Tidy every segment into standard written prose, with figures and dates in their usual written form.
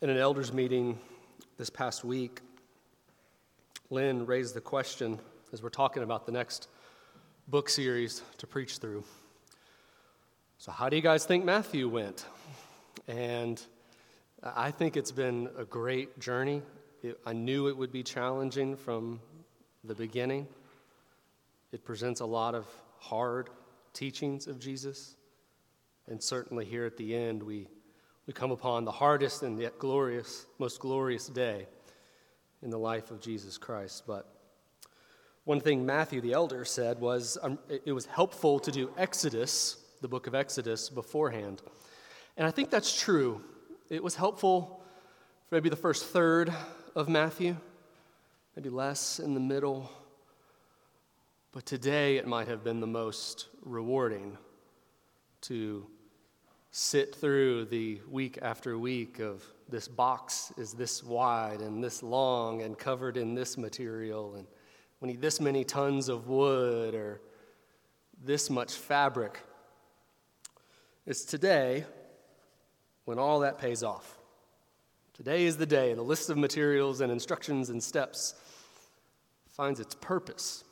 In an elders meeting this past week, Lynn raised the question as we're talking about the next book series to preach through. So how do you guys think Matthew went? And I think it's been a great journey. I knew it would be challenging from the beginning. It presents a lot of hard teachings of Jesus. And certainly here at the end, we come upon the hardest and yet most glorious day in the life of Jesus Christ. But one thing Matthew the elder said was it was helpful to do Exodus, the book of Exodus, beforehand. And I think that's true. It was helpful for maybe the first third of Matthew, maybe less in the middle. But today it might have been the most rewarding to sit through the week after week of this box is this wide and this long and covered in this material, and we need this many tons of wood or this much fabric. It's today when all that pays off. Today is the day the list of materials and instructions and steps finds its purpose.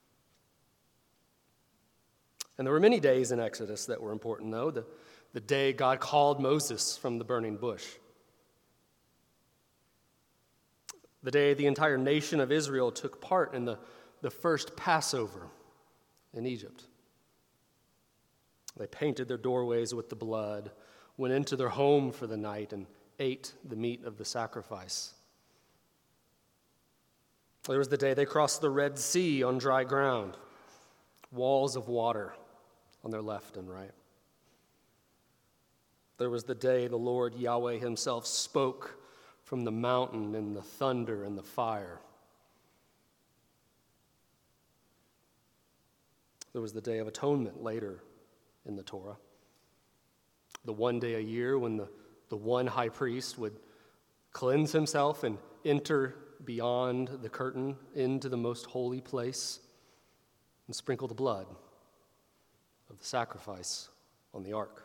And there were many days in Exodus that were important, though. The day God called Moses from the burning bush. The day the entire nation of Israel took part in the first Passover in Egypt. They painted their doorways with the blood, went into their home for the night, and ate the meat of the sacrifice. There was the day they crossed the Red Sea on dry ground, walls of water on their left and right. There was the day the Lord Yahweh himself spoke from the mountain in the thunder and the fire. There was the Day of Atonement later in the Torah. The one day a year when the one high priest would cleanse himself and enter beyond the curtain into the most holy place and sprinkle the blood of the sacrifice on the ark.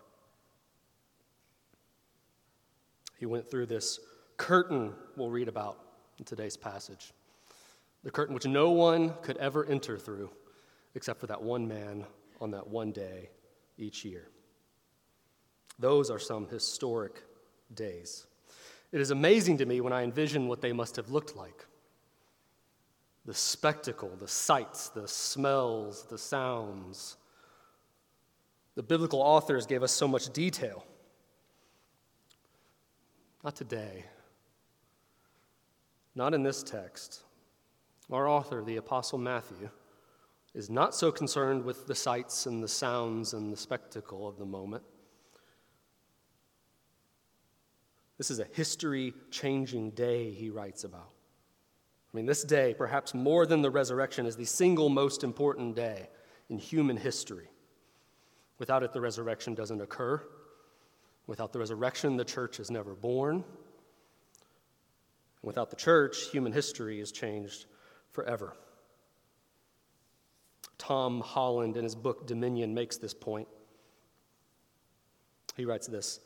He went through this curtain we'll read about in today's passage. The curtain which no one could ever enter through except for that one man on that one day each year. Those are some historic days. It is amazing to me when I envision what they must have looked like. The spectacle, the sights, the smells, the sounds. The biblical authors gave us so much detail. Not today. Not in this text. Our author, the Apostle Matthew, is not so concerned with the sights and the sounds and the spectacle of the moment. This is a history-changing day he writes about. I mean, this day, perhaps more than the resurrection, is the single most important day in human history. Without it, the resurrection doesn't occur. Without the resurrection, the church is never born. Without the church, human history is changed forever. Tom Holland, in his book Dominion, makes this point. He writes this,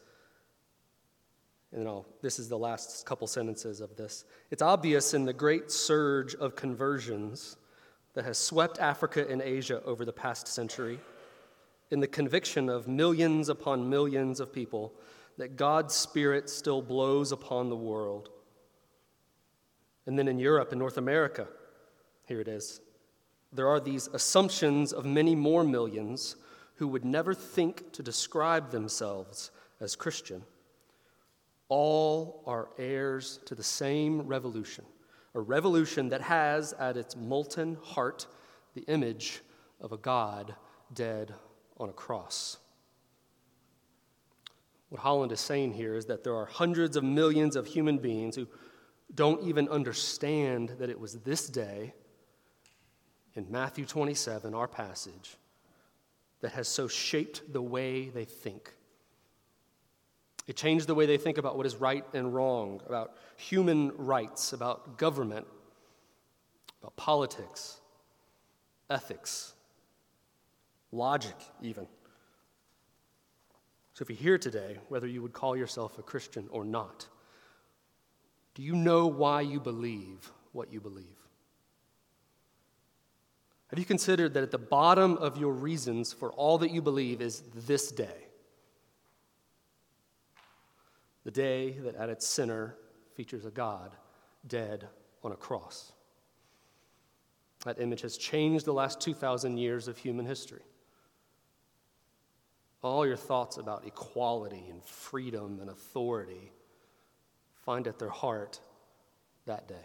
and this is the last couple sentences of this. It's obvious in the great surge of conversions that has swept Africa and Asia over the past century, in the conviction of millions upon millions of people, that God's Spirit still blows upon the world. And then in Europe and North America, here it is, there are these assumptions of many more millions who would never think to describe themselves as Christian. All are heirs to the same revolution, a revolution that has at its molten heart the image of a God dead on a cross. What Holland is saying here is that there are hundreds of millions of human beings who don't even understand that it was this day in Matthew 27, our passage, that has so shaped the way they think. It changed the way they think about what is right and wrong, about human rights, about government, about politics, ethics, logic even. So if you're here today, whether you would call yourself a Christian or not, Do you know why you believe what you believe? Have you considered that at the bottom of your reasons for all that you believe is this day? The day that at its center features a God dead on a cross. That image has changed the last 2,000 years of human history. All your thoughts about equality and freedom and authority find at their heart that day.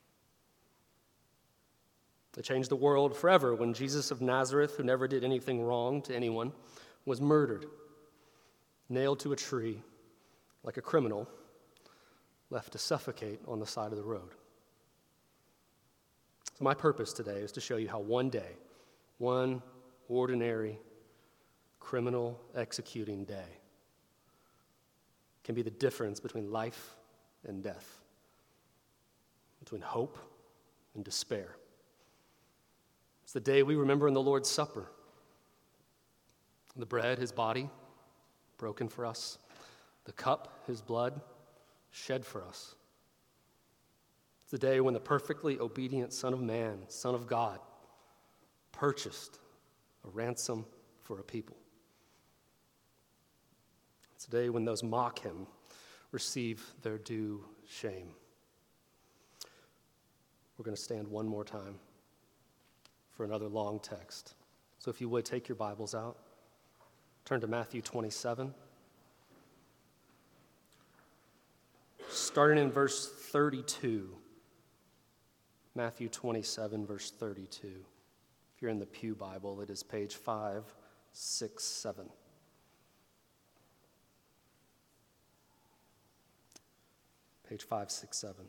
It changed the world forever when Jesus of Nazareth, who never did anything wrong to anyone, was murdered, nailed to a tree like a criminal, left to suffocate on the side of the road. So my purpose today is to show you how one day, one ordinary criminal executing day, can be the difference between life and death, between hope and despair. It's the day we remember in the Lord's Supper. The bread, his body, broken for us. The cup, his blood, shed for us. It's the day when the perfectly obedient Son of Man, Son of God, purchased a ransom for a people. It's the day when those mock him receive their due shame. We're going to stand one more time for another long text. So if you would, take your Bibles out. Turn to Matthew 27. Starting in verse 32. Matthew 27, verse 32. If you're in the Pew Bible, it is page 567. Page 567.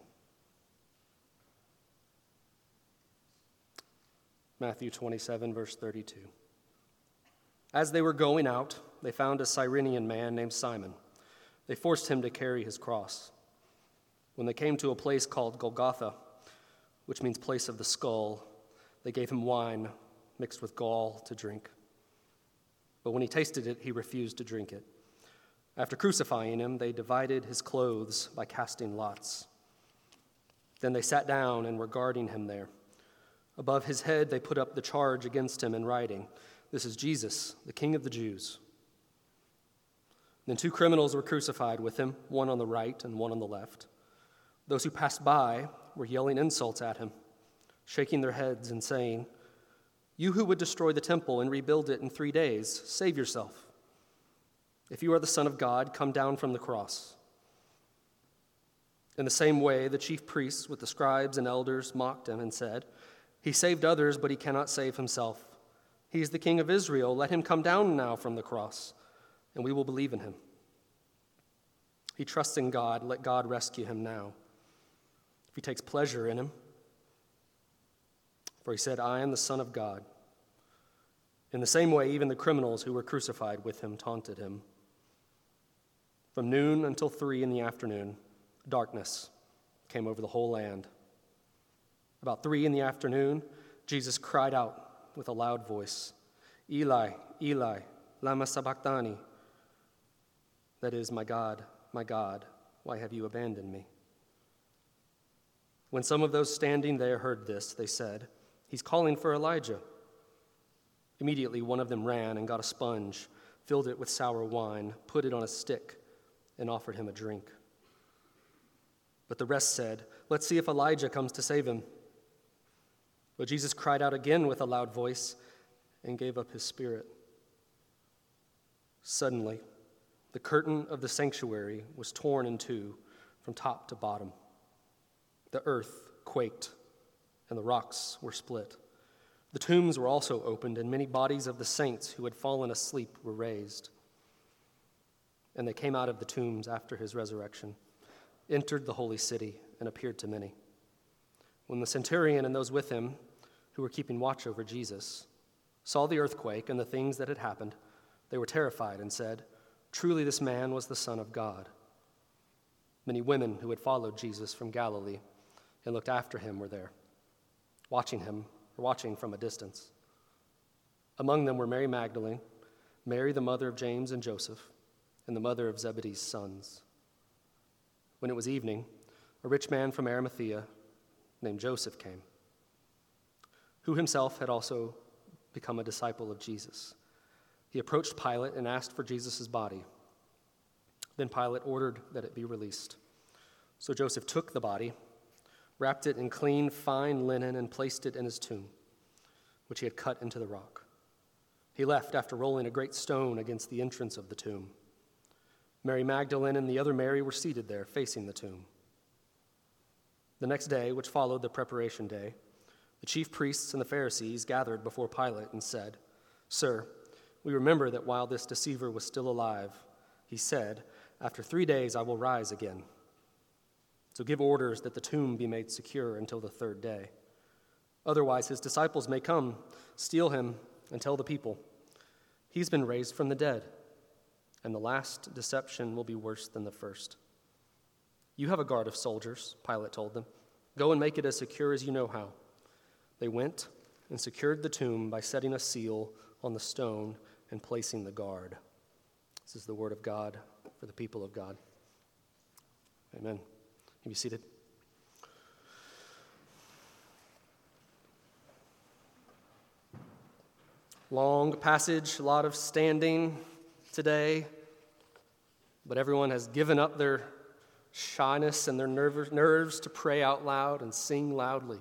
Matthew 27, verse 32. As they were going out, they found a Cyrenian man named Simon. They forced him to carry his cross. When they came to a place called Golgotha, which means place of the skull, they gave him wine mixed with gall to drink. But when he tasted it, he refused to drink it. After crucifying him, they divided his clothes by casting lots. Then they sat down and were guarding him there. Above his head, they put up the charge against him in writing, "This is Jesus, the King of the Jews." Then 2 criminals were crucified with him, one on the right and one on the left. Those who passed by were yelling insults at him, shaking their heads and saying, "You who would destroy the temple and rebuild it in 3 days, save yourself. If you are the Son of God, come down from the cross." In the same way, the chief priests with the scribes and elders mocked him and said, "He saved others, but he cannot save himself. He is the King of Israel. Let him come down now from the cross, and we will believe in him. He trusts in God. Let God rescue him now, if he takes pleasure in him." For he said, "I am the Son of God." In the same way, even the criminals who were crucified with him taunted him. From noon until 3 in the afternoon, darkness came over the whole land. About 3 in the afternoon, Jesus cried out with a loud voice, "Eli, Eli, lama sabachthani?" That is, my God, why have you abandoned me?" When some of those standing there heard this, they said, "He's calling for Elijah." Immediately one of them ran and got a sponge, filled it with sour wine, put it on a stick, and offered him a drink. But the rest said, "Let's see if Elijah comes to save him." But Jesus cried out again with a loud voice and gave up his spirit. Suddenly, the curtain of the sanctuary was torn in two from top to bottom. The earth quaked, and the rocks were split. The tombs were also opened, and many bodies of the saints who had fallen asleep were raised. And they came out of the tombs after his resurrection, entered the holy city, and appeared to many. When the centurion and those with him, who were keeping watch over Jesus, saw the earthquake and the things that had happened, they were terrified and said, "Truly this man was the Son of God." Many women who had followed Jesus from Galilee and looked after him were there, watching from a distance. Among them were Mary Magdalene, Mary the mother of James and Joseph, and the mother of Zebedee's sons. When it was evening, a rich man from Arimathea named Joseph came, who himself had also become a disciple of Jesus. He approached Pilate and asked for Jesus' body. Then Pilate ordered that it be released. So Joseph took the body, wrapped it in clean, fine linen, and placed it in his tomb, which he had cut into the rock. He left after rolling a great stone against the entrance of the tomb. Mary Magdalene and the other Mary were seated there, facing the tomb. The next day, which followed the preparation day, the chief priests and the Pharisees gathered before Pilate and said, "Sir, we remember that while this deceiver was still alive, he said, 'After 3 days I will rise again.' So give orders that the tomb be made secure until the 3rd day. Otherwise his disciples may come, steal him, and tell the people, 'He's been raised from the dead,' and the last deception will be worse than the first." "You have a guard of soldiers," Pilate told them. "Go and make it as secure as you know how." They went and secured the tomb by setting a seal on the stone and placing the guard. This is the word of God for the people of God. Amen. You be seated. Long passage, a lot of standing today, but everyone has given up their shyness and their nerves to pray out loud and sing loudly.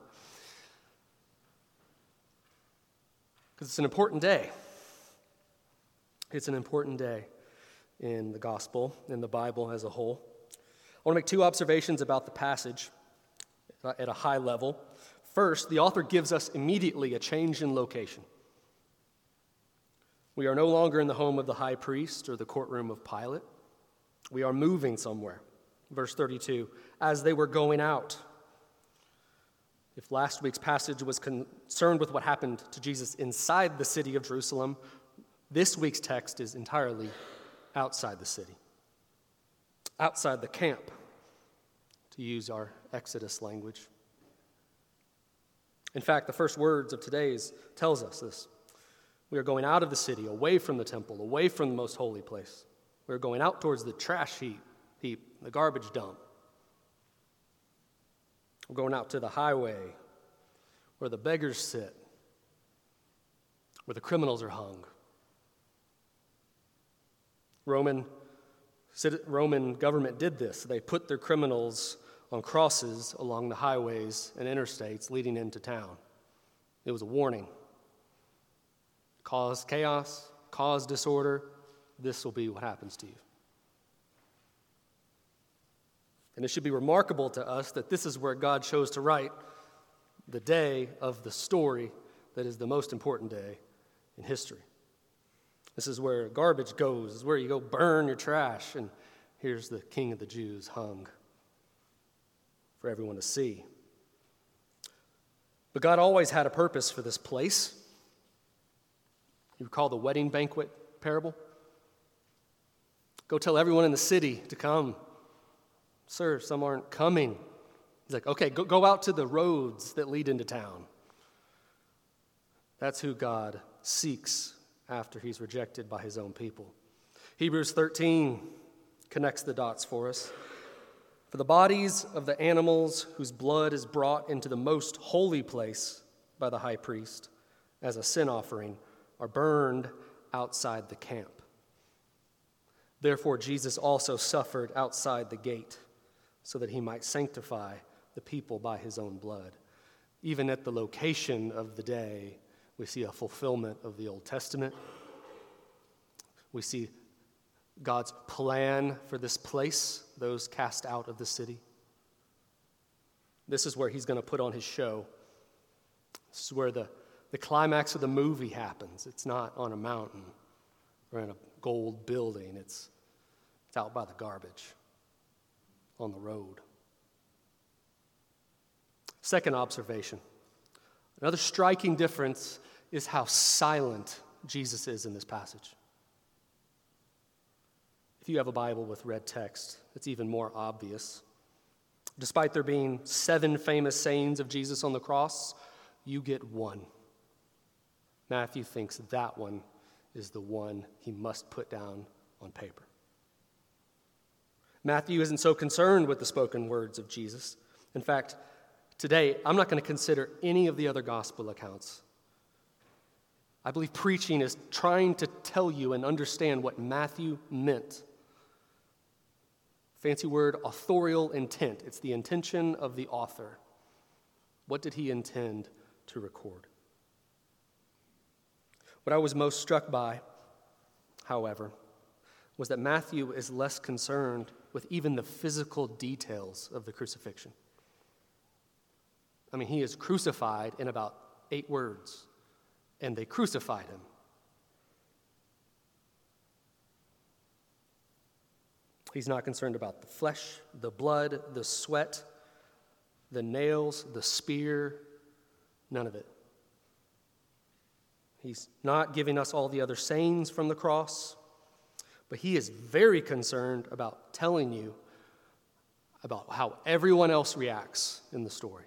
Because it's an important day. It's an important day in the gospel, in the Bible as a whole. I want to make 2 observations about the passage at a high level. First, the author gives us immediately a change in location. We are no longer in the home of the high priest or the courtroom of Pilate. We are moving somewhere. Verse 32, as they were going out. If last week's passage was concerned with what happened to Jesus inside the city of Jerusalem, this week's text is entirely outside the city, outside the camp, to use our Exodus language. In fact, the first words of today's tells us this. We are going out of the city, away from the temple, away from the most holy place. We are going out towards the trash heap, the garbage dump. We're going out to the highway where the beggars sit, where the criminals are hung. Roman government did this. They put their criminals on crosses along the highways and interstates leading into town. It was a warning. Cause chaos, cause disorder, this will be what happens to you. And it should be remarkable to us that this is where God chose to write the day of the story that is the most important day in history. This is where garbage goes. This is where you go burn your trash. And here's the King of the Jews hung for everyone to see. But God always had a purpose for this place. You recall the wedding banquet parable? Go tell everyone in the city to come. Sir, some aren't coming. He's like, okay, go out to the roads that lead into town. That's who God seeks after he's rejected by his own people. Hebrews 13 connects the dots for us. For the bodies of the animals whose blood is brought into the most holy place by the high priest as a sin offering are burned outside the camp. Therefore, Jesus also suffered outside the gate so that he might sanctify the people by his own blood. Even at the location of the day, we see a fulfillment of the Old Testament. We see God's plan for this place, those cast out of the city. This is where he's going to put on his show. This is where the climax of the movie happens. It's not on a mountain or in a gold building. It's out by the garbage, on the road. Second observation. Another striking difference is how silent Jesus is in this passage. If you have a Bible with red text, it's even more obvious. Despite there being 7 famous sayings of Jesus on the cross, you get one. Matthew thinks that one is the one he must put down on paper. Matthew isn't so concerned with the spoken words of Jesus. In fact, today, I'm not going to consider any of the other gospel accounts. I believe preaching is trying to tell you and understand what Matthew meant. Fancy word, authorial intent. It's the intention of the author. What did he intend to record? What I was most struck by, however, was that Matthew is less concerned with even the physical details of the crucifixion. I mean, he is crucified in about 8 words, and they crucified him. He's not concerned about the flesh, the blood, the sweat, the nails, the spear, none of it. He's not giving us all the other sayings from the cross, but he is very concerned about telling you about how everyone else reacts in the story.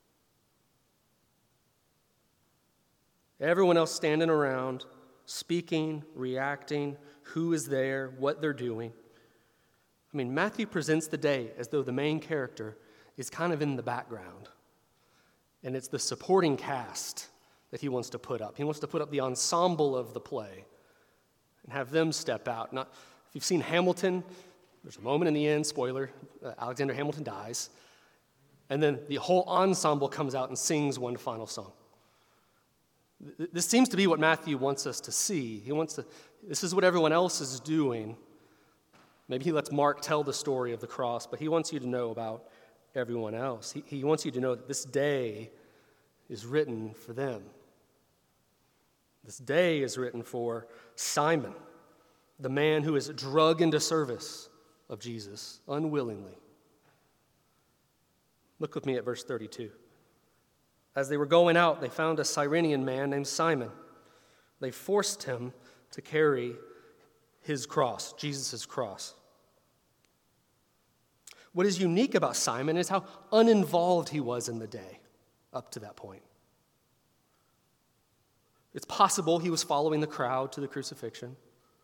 Everyone else standing around, speaking, reacting, who is there, what they're doing. I mean, Matthew presents the day as though the main character is kind of in the background, and it's the supporting cast that he wants to put up. He wants to put up the ensemble of the play and have them step out. Now, if you've seen Hamilton, there's a moment in the end, spoiler, Alexander Hamilton dies, and then the whole ensemble comes out and sings one final song. This seems to be what Matthew wants us to see. This is what everyone else is doing. Maybe he lets Mark tell the story of the cross, but he wants you to know about everyone else. He wants you to know that this day is written for them. This day is written for Simon, the man who is drug into service of Jesus unwillingly. Look with me at verse 32. As they were going out, they found a Cyrenian man named Simon. They forced him to carry his cross, Jesus' cross. What is unique about Simon is how uninvolved he was in the day up to that point. It's possible he was following the crowd to the crucifixion,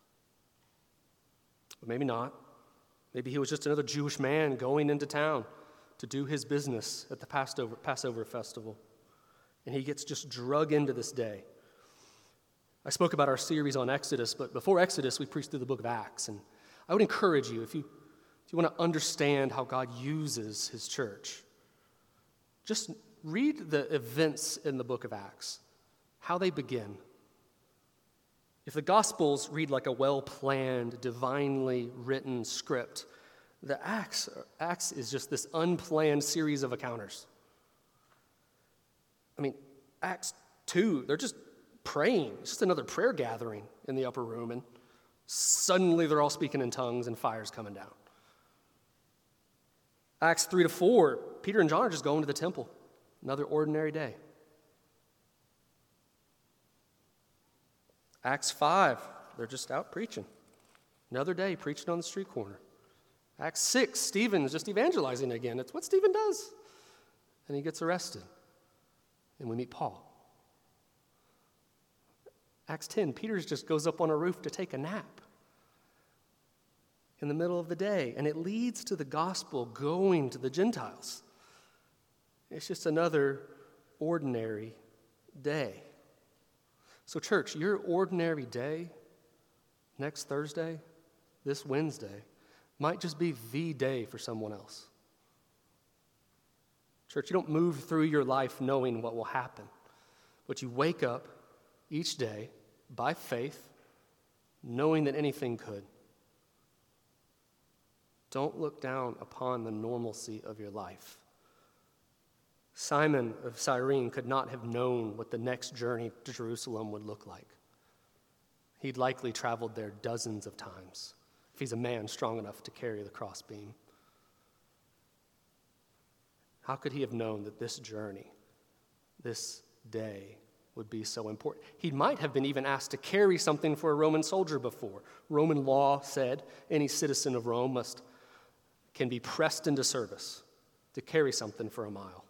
but maybe not. Maybe he was just another Jewish man going into town to do his business at the Passover festival, and he gets just drug into this day. I spoke about our series on Exodus, but before Exodus, we preached through the book of Acts, and I would encourage you, if you want to understand how God uses his church, just read the events in the book of Acts, how they begin. If the Gospels read like a well-planned, divinely written script, the Acts is just this unplanned series of encounters. I mean, Acts 2, they're just praying. It's just another prayer gathering in the upper room, and suddenly they're all speaking in tongues and fire's coming down. Acts 3 to 4, Peter and John are just going to the temple. Another ordinary day. Acts 5, they're just out preaching. Another day preaching on the street corner. Acts 6, Stephen is just evangelizing again. It's what Stephen does. And he gets arrested. And we meet Paul. Acts 10, Peter just goes up on a roof to take a nap in the middle of the day. And it leads to the gospel going to the Gentiles. It's just another ordinary day. So church, your ordinary day, next Thursday, this Wednesday, might just be the day for someone else. Church, you don't move through your life knowing what will happen, but you wake up each day by faith, knowing that anything could. Don't look down upon the normalcy of your life. Simon of Cyrene could not have known what the next journey to Jerusalem would look like. He'd likely traveled there dozens of times if he's a man strong enough to carry the crossbeam. How could he have known that this journey, this day, would be so important? He might have been even asked to carry something for a Roman soldier before. Roman law said any citizen of Rome can be pressed into service to carry something for a mile.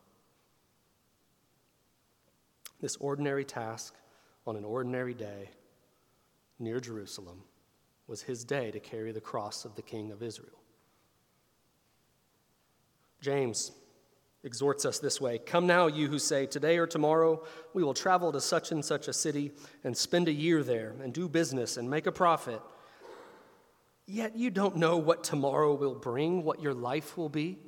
This ordinary task on an ordinary day near Jerusalem was his day to carry the cross of the King of Israel. James exhorts us this way: "Come now, you who say, 'Today or tomorrow we will travel to such and such a city and spend a year there and do business and make a profit.' Yet you don't know what tomorrow will bring, what your life will be."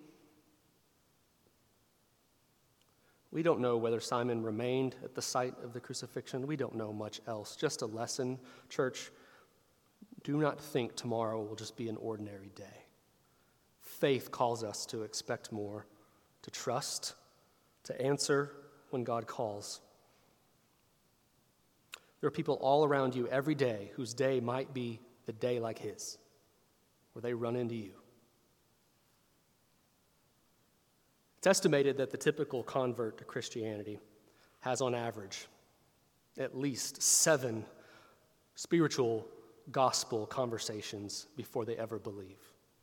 We don't know whether Simon remained at the site of the crucifixion. We don't know much else. Just a lesson, church. Do not think tomorrow will just be an ordinary day. Faith calls us to expect more, to trust, to answer when God calls. There are people all around you every day whose day might be the day like his, where they run into you. It's estimated that the typical convert to Christianity has, on average, at least 7 spiritual gospel conversations before they ever believe.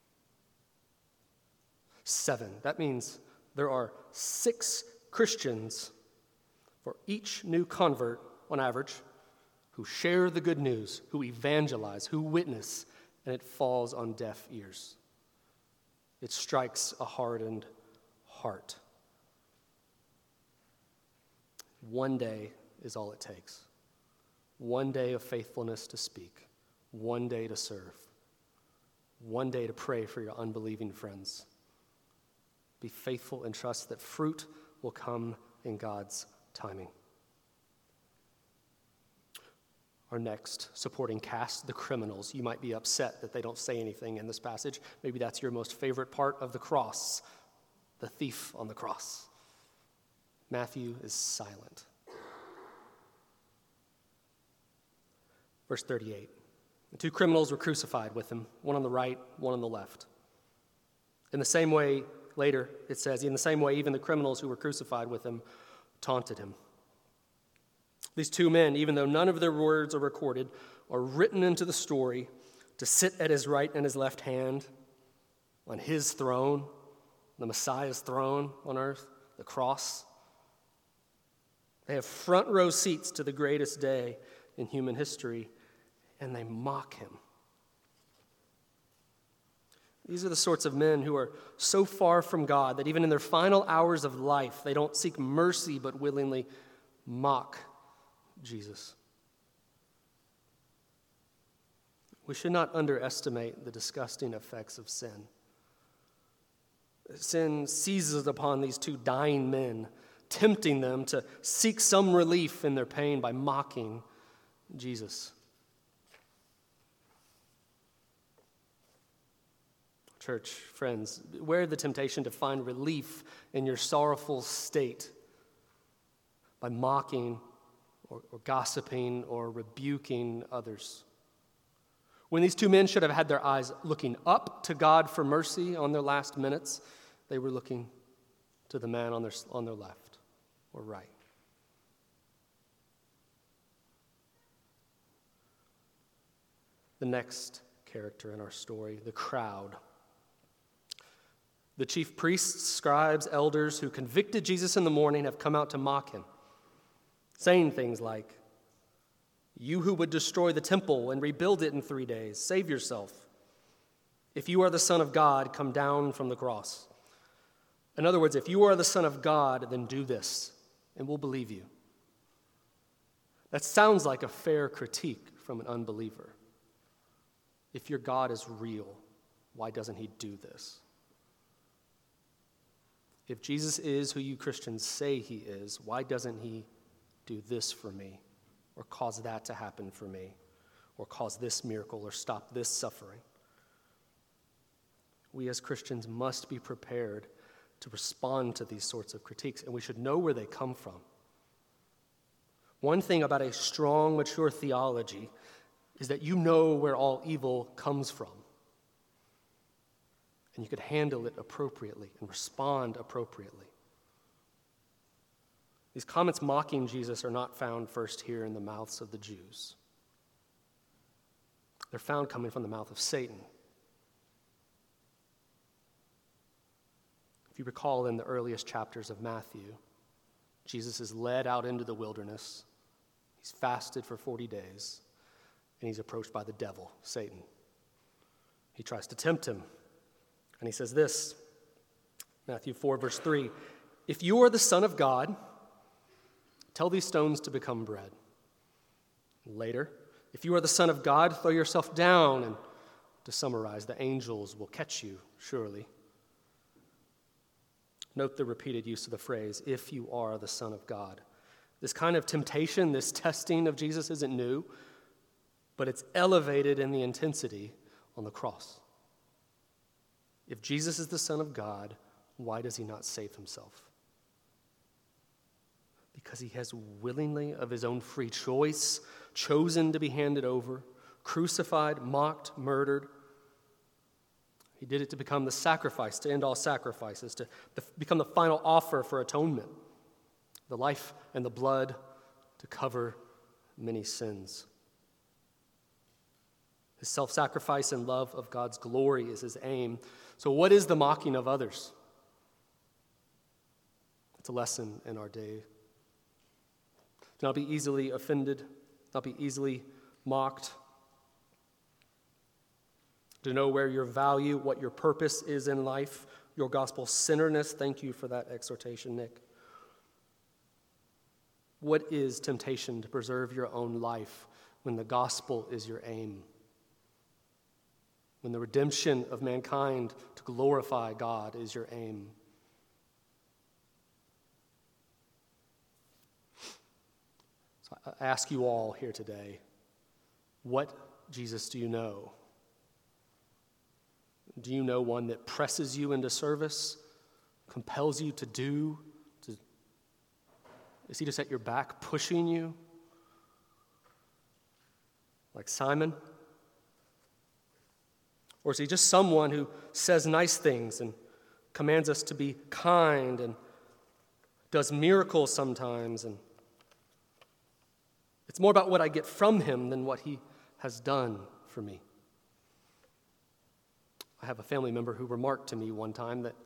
7. That means there are 6 Christians for each new convert, on average, who share the good news, who evangelize, who witness, and it falls on deaf ears. It strikes a hardened heart. One day is all it takes. One day of faithfulness to speak. One day to serve. One day to pray for your unbelieving friends. Be faithful and trust that fruit will come in God's timing. Our next supporting cast, the criminals. You might be upset that they don't say anything in this passage. Maybe that's your most favorite part of the cross. The thief on the cross. Matthew is silent. Verse 38. The 2 criminals were crucified with him, one on the right, one on the left. In the same way, later it says, in the same way, even the criminals who were crucified with him taunted him. These 2 men, even though none of their words are recorded, are written into the story to sit at his right and his left hand on his throne, the Messiah's throne on earth, the cross. They have front row seats to the greatest day in human history, and they mock him. These are the sorts of men who are so far from God that even in their final hours of life, they don't seek mercy but willingly mock Jesus. We should not underestimate the disgusting effects of sin. Sin seizes upon these 2 dying men, tempting them to seek some relief in their pain by mocking Jesus. Church, friends, beware the temptation to find relief in your sorrowful state by mocking or gossiping or rebuking others. When these 2 men should have had their eyes looking up to God for mercy on their last minutes, they were looking to the man on their left or right. The next character in our story, the crowd. The chief priests, scribes, elders who convicted Jesus in the morning have come out to mock him, saying things like, "You who would destroy the temple and rebuild it in 3 days, save yourself. If you are the Son of God, come down from the cross." In other words, if you are the Son of God, then do this, and we'll believe you. That sounds like a fair critique from an unbeliever. If your God is real, why doesn't he do this? If Jesus is who you Christians say he is, why doesn't he do this for me, or cause that to happen for me, or cause this miracle, or stop this suffering? We as Christians must be prepared to respond to these sorts of critiques, and we should know where they come from. One thing about a strong, mature theology is that you know where all evil comes from, and you could handle it appropriately and respond appropriately. These comments mocking Jesus are not found first here in the mouths of the Jews. They're found coming from the mouth of Satan. If you recall in the earliest chapters of Matthew, Jesus is led out into the wilderness. He's fasted for 40 days, and he's approached by the devil, Satan. He tries to tempt him, and he says this, Matthew 4, verse 3, "If you are the Son of God, tell these stones to become bread." Later, "If you are the Son of God, throw yourself down." And to summarize, the angels will catch you, surely. Note the repeated use of the phrase, "if you are the Son of God." This kind of temptation, this testing of Jesus isn't new, but it's elevated in the intensity on the cross. If Jesus is the Son of God, why does he not save himself? Because he has willingly, of his own free choice, chosen to be handed over, crucified, mocked, murdered. He did it to become the sacrifice, to end all sacrifices, to become the final offer for atonement, the life and the blood to cover many sins. His self-sacrifice and love of God's glory is his aim. So what is the mocking of others? It's a lesson in our day. Do not be easily offended, not be easily mocked. To know where your value, what your purpose is in life, your gospel-centeredness. Thank you for that exhortation, Nick. What is temptation to preserve your own life when the gospel is your aim? When the redemption of mankind to glorify God is your aim? So I ask you all here today, what Jesus do you know? Do you know one that presses you into service, compels you to do? Is he just at your back pushing you? Like Simon? Or is he just someone who says nice things and commands us to be kind and does miracles sometimes? And it's more about what I get from him than what he has done for me. I have a family member who remarked to me one time that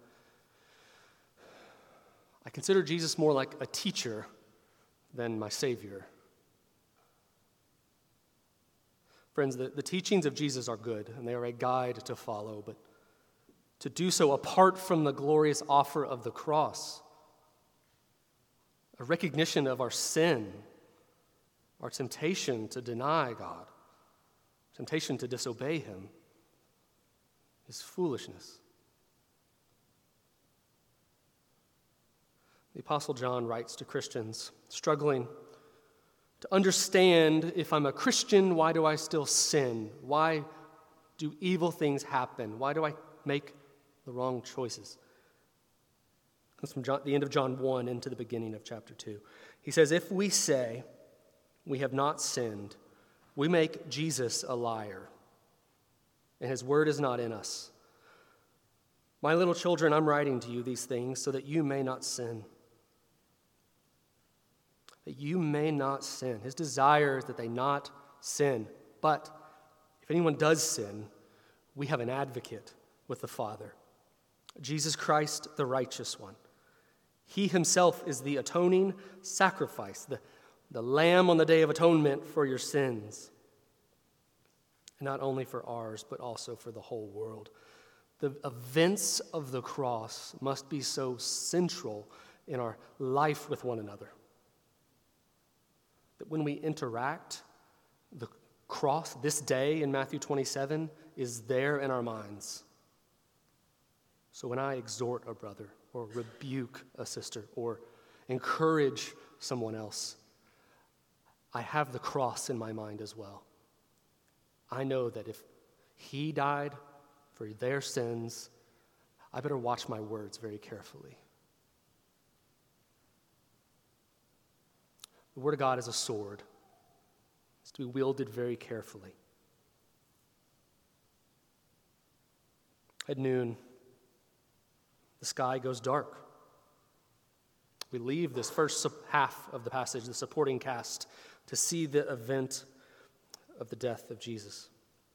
I consider Jesus more like a teacher than my Savior. Friends, the teachings of Jesus are good, and they are a guide to follow, but to do so apart from the glorious offer of the cross, a recognition of our sin, our temptation to deny God, temptation to disobey him, is foolishness. The Apostle John writes to Christians struggling to understand, if I'm a Christian, why do I still sin? Why do evil things happen? Why do I make the wrong choices? It comes from the end of John 1 into the beginning of chapter 2. He says, "If we say we have not sinned, we make Jesus a liar, and his word is not in us. My little children, I'm writing to you these things so that you may not sin." That you may not sin. His desire is that they not sin. But if anyone does sin, we have an advocate with the Father, Jesus Christ, the righteous one. He himself is the atoning sacrifice, the lamb on the day of atonement for your sins. And not only for ours, but also for the whole world. The events of the cross must be so central in our life with one another that when we interact, the cross, this day in Matthew 27, is there in our minds. So when I exhort a brother or rebuke a sister or encourage someone else, I have the cross in my mind as well. I know that if he died for their sins, I better watch my words very carefully. The Word of God is a sword. It's to be wielded very carefully. At noon, the sky goes dark. We leave this first half of the passage, the supporting cast, to see the event of the death of Jesus.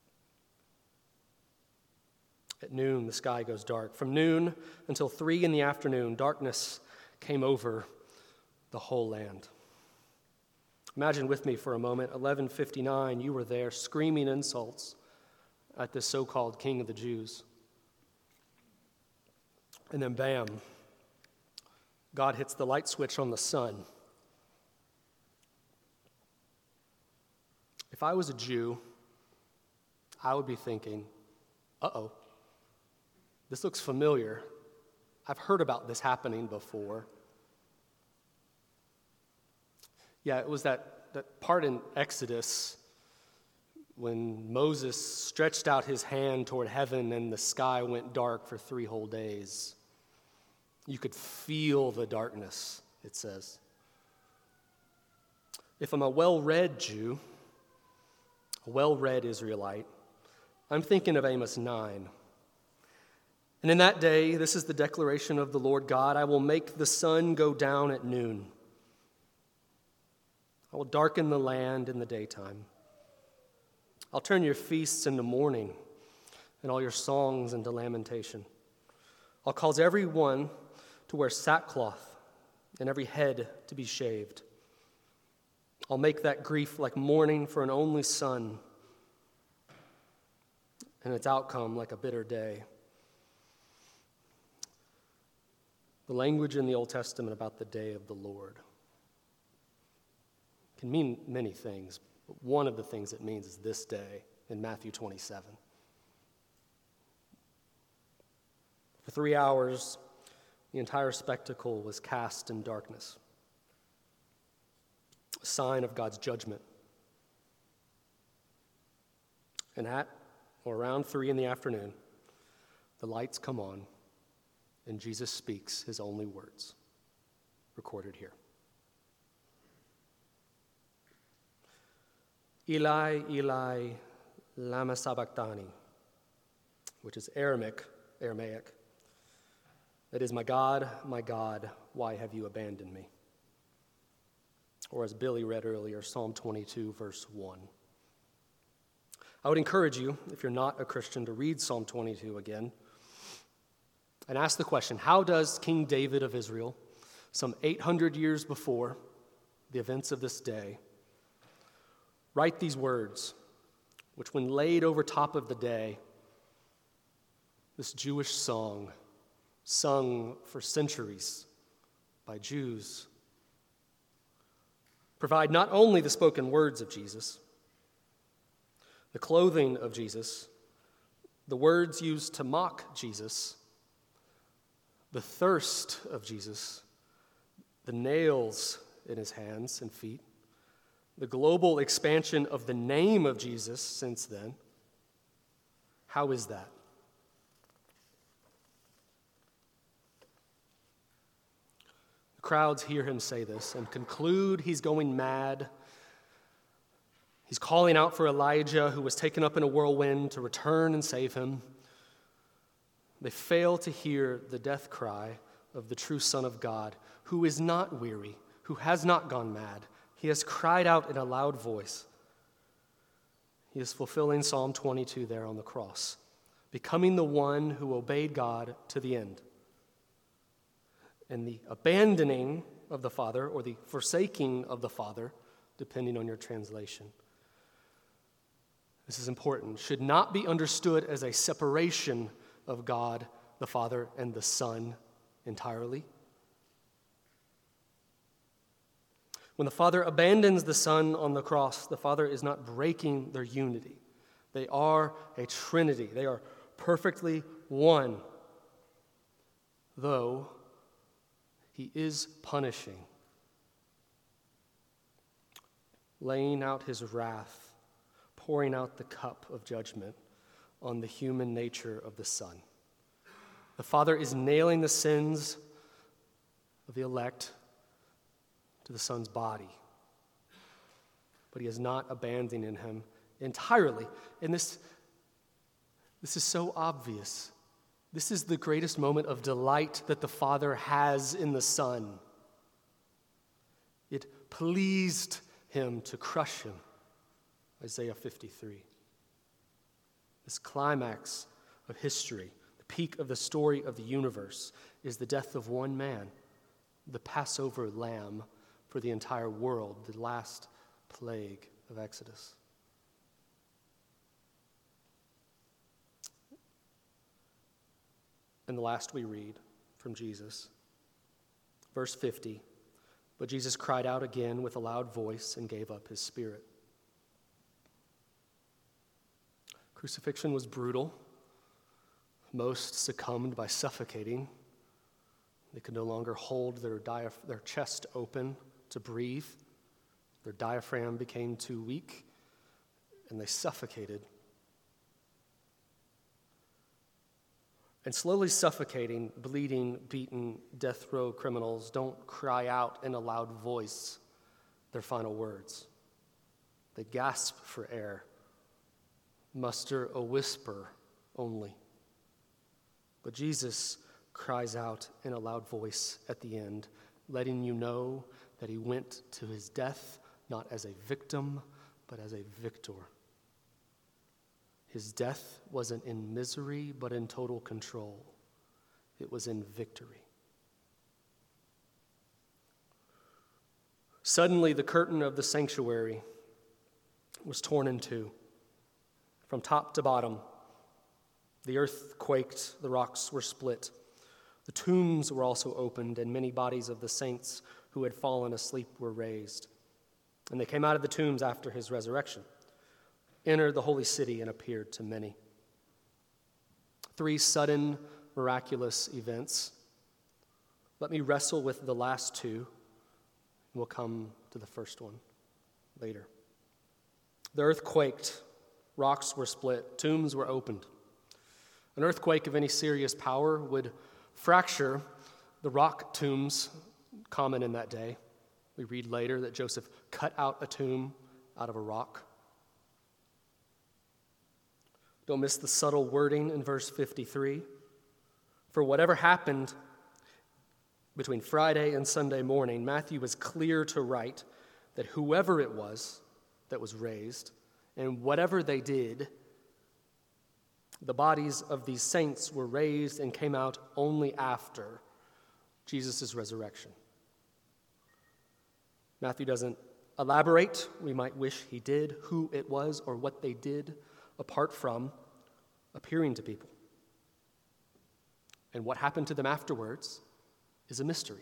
At noon, the sky goes dark. From noon until 3 in the afternoon, darkness came over the whole land. Imagine with me for a moment, 11:59, you were there screaming insults at this so-called king of the Jews. And then bam, God hits the light switch on the sun. If I was a Jew, I would be thinking, uh-oh, this looks familiar. I've heard about this happening before. Yeah, it was that part in Exodus when Moses stretched out his hand toward heaven and the sky went dark for 3 whole days. You could feel the darkness, it says. If I'm a well-read Jew, a well-read Israelite, I'm thinking of Amos 9. And in that day, this is the declaration of the Lord God, I will make the sun go down at noon. I will darken the land in the daytime. I'll turn your feasts into mourning and all your songs into lamentation. I'll cause everyone to wear sackcloth and every head to be shaved. I'll make that grief like mourning for an only son and its outcome like a bitter day. The language in the Old Testament about the day of the Lord can mean many things, but one of the things it means is this day in Matthew 27. For 3 hours, the entire spectacle was cast in darkness, a sign of God's judgment. And at or around 3 in the afternoon, the lights come on, and Jesus speaks his only words, recorded here. Eli, Eli, lama sabachthani, which is Aramaic. That is, my God, why have you abandoned me? Or as Billy read earlier, Psalm 22, verse 1. I would encourage you, if you're not a Christian, to read Psalm 22 again and ask the question, how does King David of Israel, some 800 years before the events of this day, write these words, which when laid over top of the day, this Jewish song, sung for centuries by Jews, provide not only the spoken words of Jesus, the clothing of Jesus, the words used to mock Jesus, the thirst of Jesus, the nails in his hands and feet, the global expansion of the name of Jesus since then. How is that? The crowds hear him say this and conclude he's going mad. He's calling out for Elijah, who was taken up in a whirlwind, to return and save him. They fail to hear the death cry of the true Son of God, who is not weary, who has not gone mad. He has cried out in a loud voice. He is fulfilling Psalm 22 there on the cross, becoming the one who obeyed God to the end. And the abandoning of the Father, or the forsaking of the Father, depending on your translation, this is important, should not be understood as a separation of God, the Father, and the Son entirely. When the Father abandons the Son on the cross, the Father is not breaking their unity. They are a Trinity. They are perfectly one, though he is punishing, laying out his wrath, pouring out the cup of judgment on the human nature of the Son. The Father is nailing the sins of the elect to the Son's body, but he is not abandoning him entirely. And this is so obvious. This is the greatest moment of delight that the Father has in the Son. It pleased him to crush him. Isaiah 53. This climax of history, the peak of the story of the universe, is the death of one man, the Passover lamb for the entire world, the last plague of Exodus. And the last we read from Jesus. Verse 50, but Jesus cried out again with a loud voice and gave up his spirit. Crucifixion was brutal. Most succumbed by suffocating. They could no longer hold their chest open to breathe. Their diaphragm became too weak, and they suffocated. And slowly suffocating, bleeding, beaten death row criminals don't cry out in a loud voice their final words. They gasp for air, muster a whisper only. But Jesus cries out in a loud voice at the end, letting you know that he went to his death not as a victim, but as a victor. His death wasn't in misery, but in total control. It was in victory. Suddenly, the curtain of the sanctuary was torn in two, from top to bottom. The earth quaked, the rocks were split. The tombs were also opened, and many bodies of the saints who had fallen asleep were raised. And they came out of the tombs after his resurrection, entered the holy city, and appeared to many. 3 sudden, miraculous events. Let me wrestle with the last 2, and we'll come to the first one later. The earth quaked, rocks were split, tombs were opened. An earthquake of any serious power would fracture the rock tombs common in that day. We read later that Joseph cut out a tomb out of a rock. Don't miss the subtle wording in verse 53. For whatever happened between Friday and Sunday morning, Matthew was clear to write that whoever it was that was raised, and whatever they did, the bodies of these saints were raised and came out only after Jesus' resurrection. Matthew doesn't elaborate. We might wish he did who it was or what they did apart from appearing to people. And what happened to them afterwards is a mystery.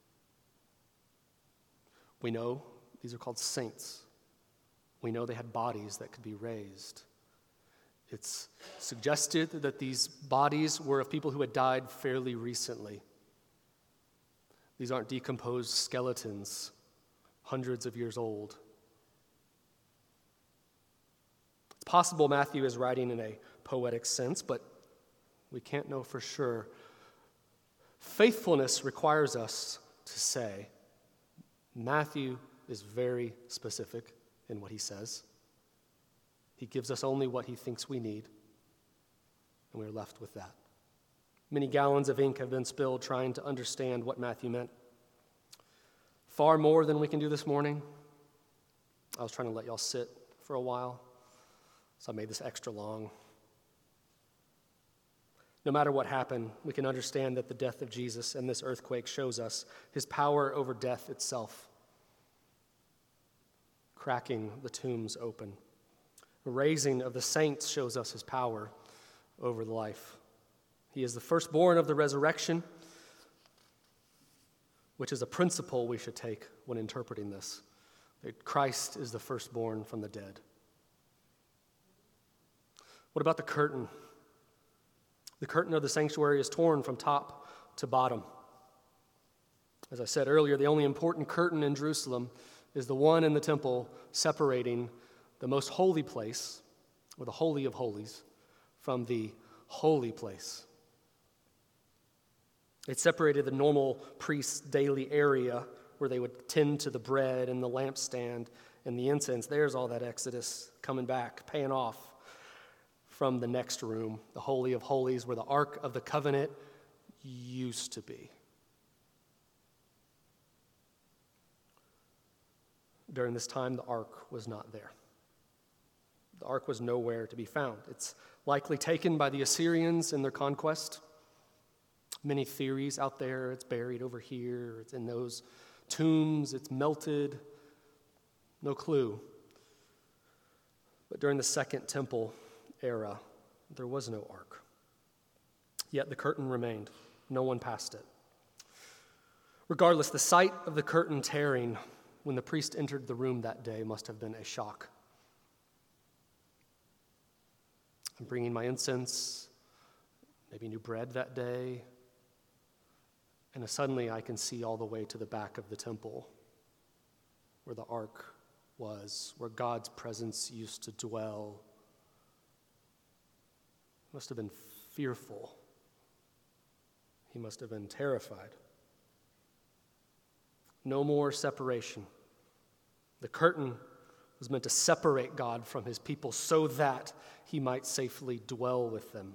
We know these are called saints. We know they had bodies that could be raised. It's suggested that these bodies were of people who had died fairly recently. These aren't decomposed skeletons, hundreds of years old. It's possible Matthew is writing in a poetic sense, but we can't know for sure. Faithfulness requires us to say Matthew is very specific in what he says. He gives us only what he thinks we need, and we're left with that. Many gallons of ink have been spilled trying to understand what Matthew meant. Far more than we can do this morning. I was trying to let y'all sit for a while, so I made this extra long. No matter what happened, we can understand that the death of Jesus and this earthquake shows us his power over death itself, cracking the tombs open. The raising of the saints shows us his power over life. He is the firstborn of the resurrection, which is a principle we should take when interpreting this. That Christ is the firstborn from the dead. What about the curtain? The curtain of the sanctuary is torn from top to bottom. As I said earlier, the only important curtain in Jerusalem is the one in the temple separating the most holy place, or the Holy of Holies, from the holy place. It separated the normal priest's daily area where they would tend to the bread and the lampstand and the incense. There's all that Exodus coming back, paying off from the next room, the Holy of Holies, where the Ark of the Covenant used to be. During this time, the Ark was not there. The Ark was nowhere to be found. It's likely taken by the Assyrians in their conquest. Many theories out there. It's buried over here. It's in those tombs. It's melted. No clue. But during the Second Temple era, there was no ark. Yet the curtain remained. No one passed it. Regardless, the sight of the curtain tearing when the priest entered the room that day must have been a shock. I'm bringing my incense, maybe new bread that day, and suddenly I can see all the way to the back of the temple where the ark was, where God's presence used to dwell. He must have been fearful. He must have been terrified. No more separation. The curtain was meant to separate God from his people so that he might safely dwell with them.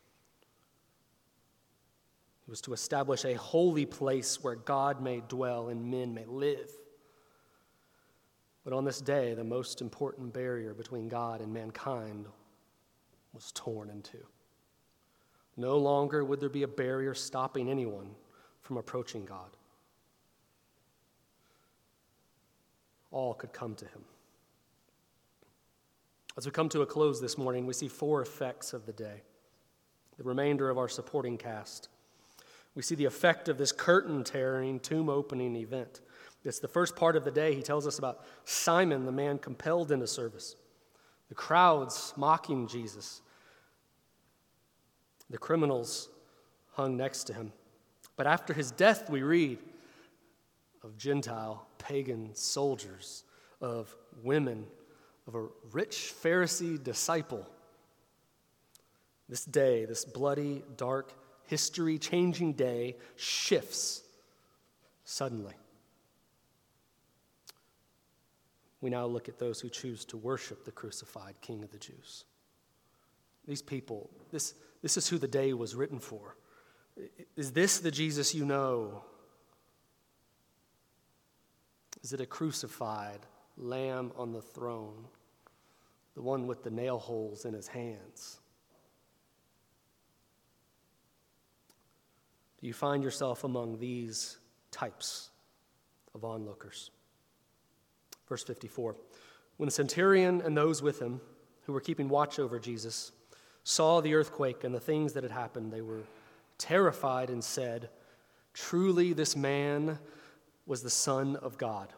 It was to establish a holy place where God may dwell and men may live. But on this day, the most important barrier between God and mankind was torn in two. No longer would there be a barrier stopping anyone from approaching God. All could come to him. As we come to a close this morning, we see four effects of the day, the remainder of our supporting cast. We see the effect of this curtain-tearing, tomb-opening event. It's the first part of the day. He tells us about Simon, the man compelled into service, the crowds mocking Jesus, the criminals hung next to him. But after his death, we read of Gentile, pagan soldiers, of women, of a rich Pharisee disciple. This day, this bloody, dark, history-changing day shifts suddenly. We now look at those who choose to worship the crucified King of the Jews. These people, this is who the day was written for. Is this the Jesus you know? Is it a crucified lamb on the throne, the one with the nail holes in his hands? Do you find yourself among these types of onlookers? Verse 54, when the centurion and those with him who were keeping watch over Jesus saw the earthquake and the things that had happened, they were terrified and said, "Truly this man was the Son of God."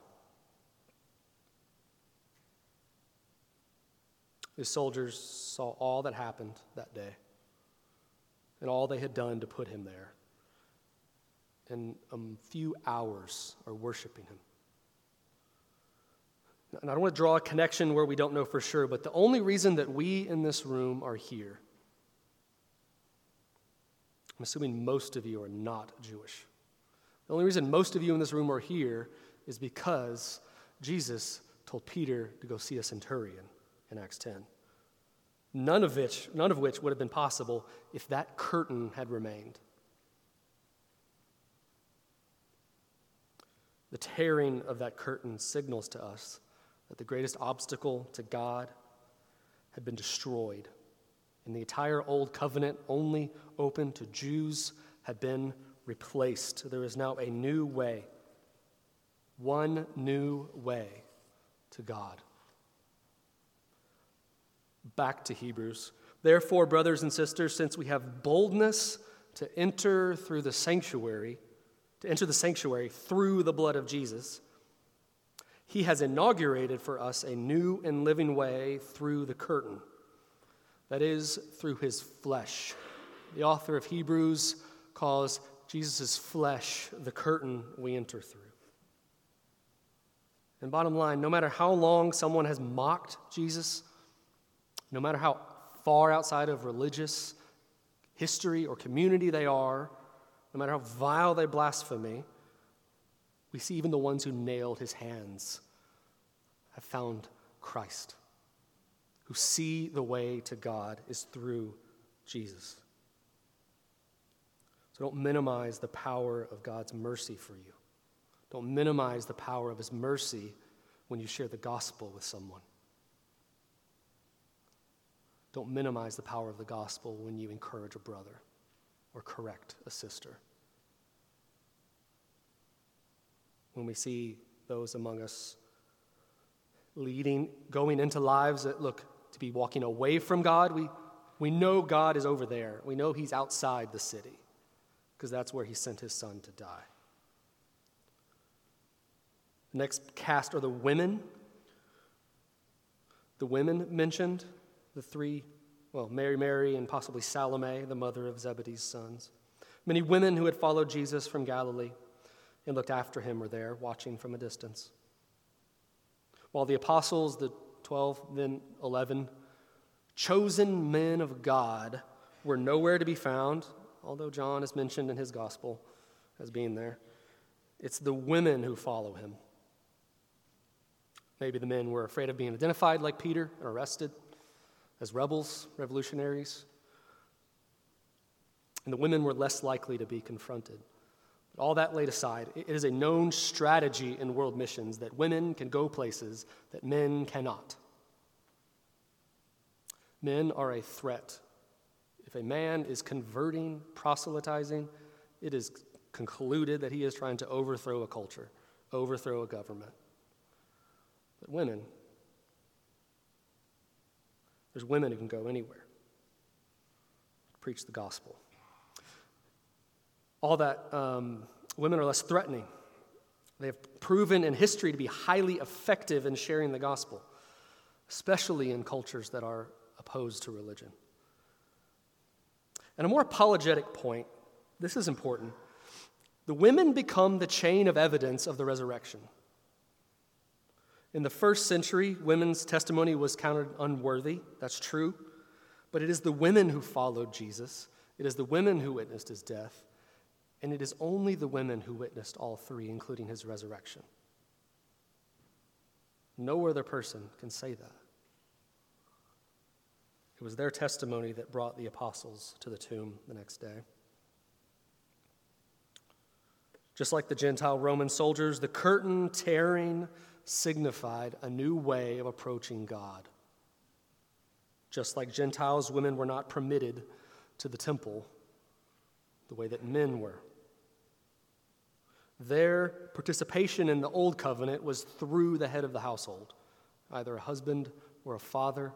The soldiers saw all that happened that day and all they had done to put him there. In a few hours are worshiping him. And I don't want to draw a connection where we don't know for sure, but the only reason that we in this room are here, I'm assuming most of you are not Jewish. The only reason most of you in this room are here is because Jesus told Peter to go see a centurion in Acts 10. None of which would have been possible if that curtain had remained. The tearing of that curtain signals to us that the greatest obstacle to God had been destroyed, and the entire Old Covenant, only open to Jews, had been replaced. There is now a new way, one new way to God. Back to Hebrews. Therefore, brothers and sisters, since we have boldness to enter the sanctuary through the blood of Jesus, he has inaugurated for us a new and living way through the curtain, that is, through his flesh. The author of Hebrews calls Jesus' flesh the curtain we enter through. And bottom line, no matter how long someone has mocked Jesus, no matter how far outside of religious history or community they are, no matter how vile their blasphemy, we see even the ones who nailed his hands have found Christ, who see the way to God is through Jesus. So don't minimize the power of God's mercy for you. Don't minimize the power of his mercy when you share the gospel with someone. Don't minimize the power of the gospel when you encourage a brother or correct a sister. When we see those among us going into lives that look to be walking away from God, we know God is over there. We know he's outside the city. because that's where he sent his son to die. The next cast are the women. The women mentioned, the three, Mary, and possibly Salome, the mother of Zebedee's sons. Many women who had followed Jesus from Galilee and looked after him were there, watching from a distance. While the apostles, the 12, then 11, chosen men of God were nowhere to be found, although John is mentioned in his gospel as being there. It's the women who follow him. Maybe the men were afraid of being identified like Peter and arrested as rebels, revolutionaries. And the women were less likely to be confronted. But all that laid aside, it is a known strategy in world missions that women can go places that men cannot. Men are a threat. If a man is converting, proselytizing, it is concluded that he is trying to overthrow a culture, overthrow a government. But women, there's women who can go anywhere, preach the gospel. All that women are less threatening. They have proven in history to be highly effective in sharing the gospel, especially in cultures that are opposed to religion. And a more apologetic point, this is important. The women become the chain of evidence of the resurrection. In the first century, women's testimony was counted unworthy. That's true. But it is the women who followed Jesus. It is the women who witnessed his death. And it is only the women who witnessed all three, including his resurrection. No other person can say that. It was their testimony that brought the apostles to the tomb the next day. Just like the Gentile Roman soldiers, the curtain tearing signified a new way of approaching God. Just like Gentiles, women were not permitted to the temple the way that men were. Their participation in the old covenant was through the head of the household, either a husband or a father.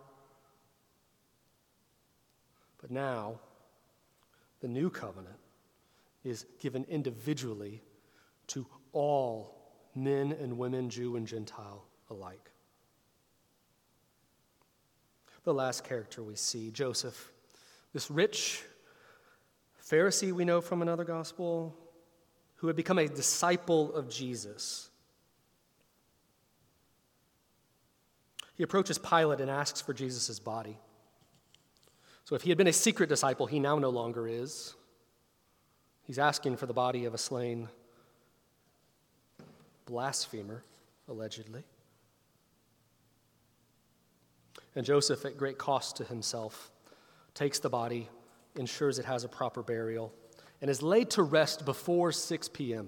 But now, the new covenant is given individually to all men and women, Jew and Gentile alike. The last character we see, Joseph, this rich Pharisee we know from another gospel, who had become a disciple of Jesus. He approaches Pilate and asks for Jesus' body. So if he had been a secret disciple, he now no longer is. He's asking for the body of a slain blasphemer, allegedly. And Joseph, at great cost to himself, takes the body, ensures it has a proper burial, and is laid to rest before 6 p.m.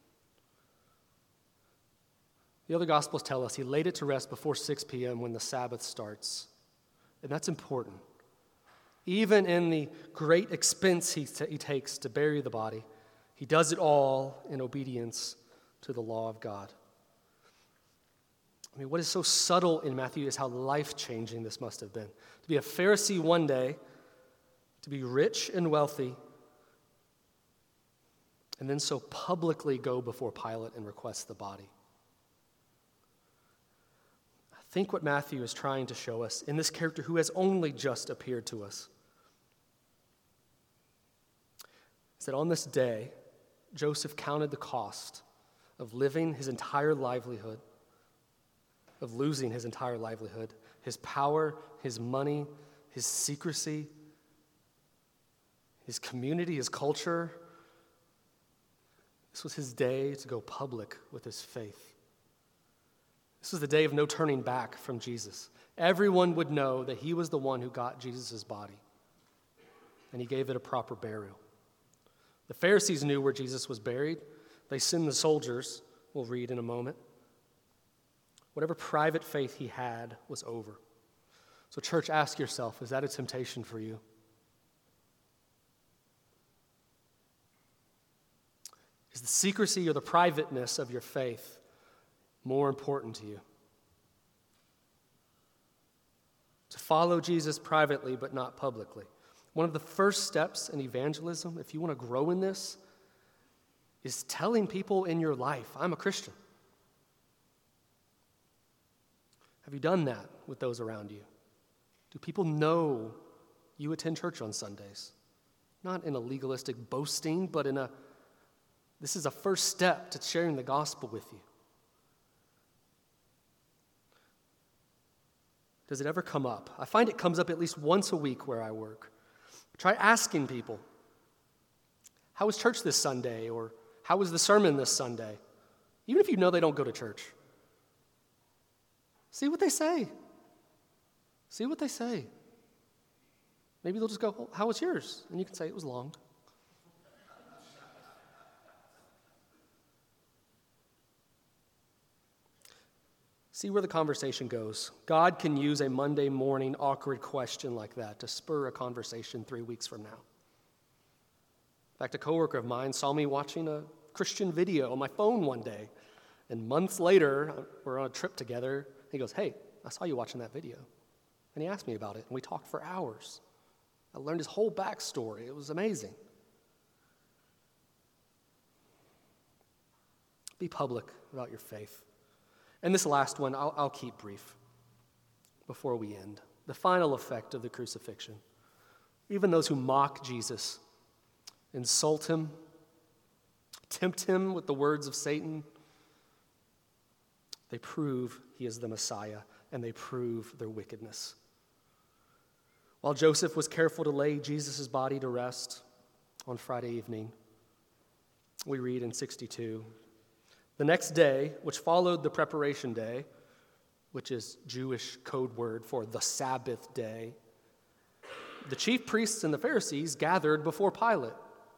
The other Gospels tell us he laid it to rest before 6 p.m. when the Sabbath starts. And that's important. Even in the great expense he takes to bury the body, he does it all in obedience to the law of God. I mean, what is so subtle in Matthew is how life-changing this must have been. To be a Pharisee one day, to be rich and wealthy, and then so publicly go before Pilate and request the body. I think what Matthew is trying to show us in this character who has only just appeared to us is that on this day, Joseph counted the cost of living his entire livelihood, of losing his entire livelihood, his power, his money, his secrecy, his community, his culture. This was his day to go public with his faith. This was the day of no turning back from Jesus. Everyone would know that he was the one who got Jesus' body, and he gave it a proper burial. The Pharisees knew where Jesus was buried. They sent the soldiers, we'll read in a moment. Whatever private faith he had was over. So church, ask yourself, is that a temptation for you? Is the secrecy or the privateness of your faith more important to you? To follow Jesus privately but not publicly. One of the first steps in evangelism, if you want to grow in this, is telling people in your life, I'm a Christian. Have you done that with those around you? Do people know you attend church on Sundays? Not in a legalistic boasting, but this is a first step to sharing the gospel with you. Does it ever come up? I find it comes up at least once a week where I work. Try asking people, how was church this Sunday? Or how was the sermon this Sunday? Even if you know they don't go to church. See what they say. See what they say. Maybe they'll just go, well, how was yours? And you can say, it was long. See where the conversation goes. God can use a Monday morning awkward question like that to spur a conversation 3 weeks from now. In fact, a coworker of mine saw me watching a Christian video on my phone one day, and months later, we're on a trip together. He goes, hey, I saw you watching that video. And he asked me about it, and we talked for hours. I learned his whole backstory. It was amazing. Be public about your faith. And this last one, I'll keep brief before we end. The final effect of the crucifixion. Even those who mock Jesus, insult him, tempt him with the words of Satan, they prove he is the Messiah, and they prove their wickedness. While Joseph was careful to lay Jesus' body to rest on Friday evening, we read in 62, the next day, which followed the preparation day, which is Jewish code word for the Sabbath day, the chief priests and the Pharisees gathered before Pilate.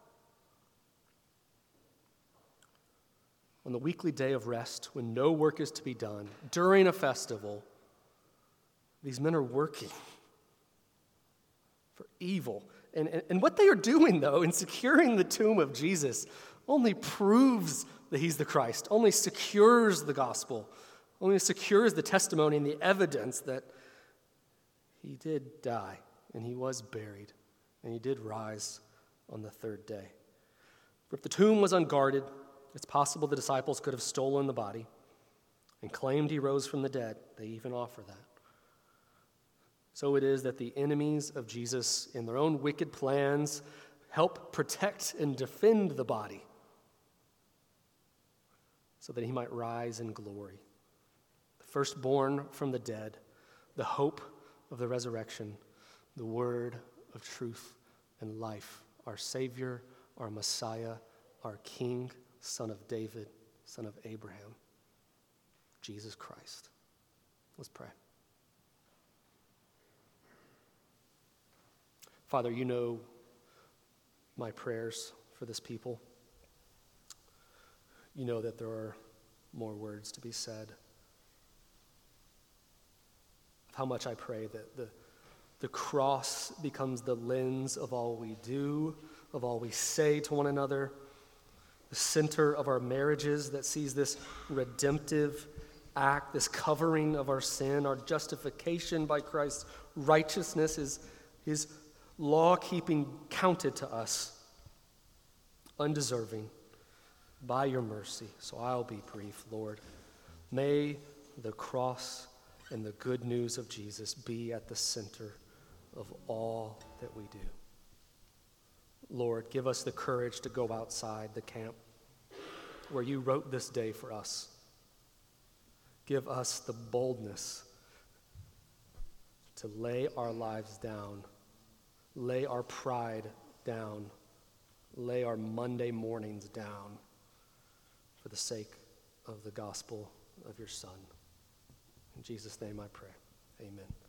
On the weekly day of rest, when no work is to be done, during a festival, these men are working for evil. And what they are doing, though, in securing the tomb of Jesus only proves that he's the Christ, only secures the gospel, only secures the testimony and the evidence that he did die, and he was buried, and he did rise on the third day. For if the tomb was unguarded, it's possible the disciples could have stolen the body and claimed he rose from the dead. They even offer that. So it is that the enemies of Jesus, in their own wicked plans, help protect and defend the body so that he might rise in glory. The firstborn from the dead, the hope of the resurrection, the word of truth and life, our Savior, our Messiah, our King, Son of David, Son of Abraham, Jesus Christ. Let's pray. Father, you know my prayers for this people. You know that there are more words to be said. How much I pray that the cross becomes the lens of all we do, of all we say to one another, the center of our marriages that sees this redemptive act, this covering of our sin, our justification by Christ's righteousness is his law-keeping counted to us, undeserving, by your mercy. So I'll be brief, Lord. May the cross and the good news of Jesus be at the center of all that we do. Lord, give us the courage to go outside the camp where you wrote this day for us. Give us the boldness to lay our lives down, lay our pride down, lay our Monday mornings down for the sake of the gospel of your Son. In Jesus' name I pray. Amen.